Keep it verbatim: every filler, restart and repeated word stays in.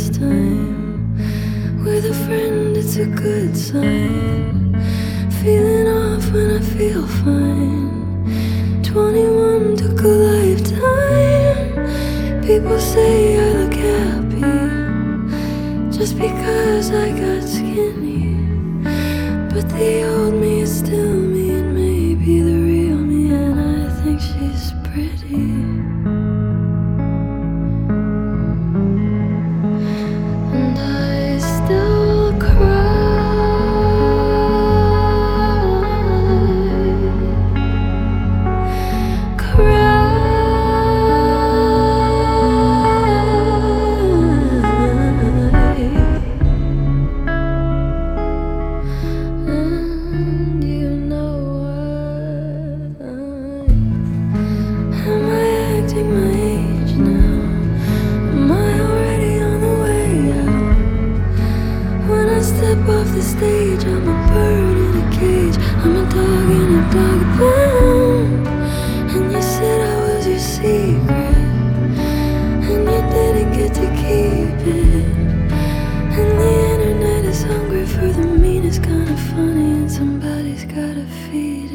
last time. With a friend, it's a good sign. Feeling off when I feel fine. twenty-one took a lifetime. People say I look happy just because I got skinny. But the old me is still me, and maybe the real me, and I think she's pretty. And I still cry, cry. And you know what? Am I acting my age now? Am I already on the way out? When I step off the stage, I'm a bird in a cage. I'm a dog in a dog pound. And you said I was your secret, and you didn't get to keep it. And the internet is hungry for the meanest kind of funny, and somebody's gotta feed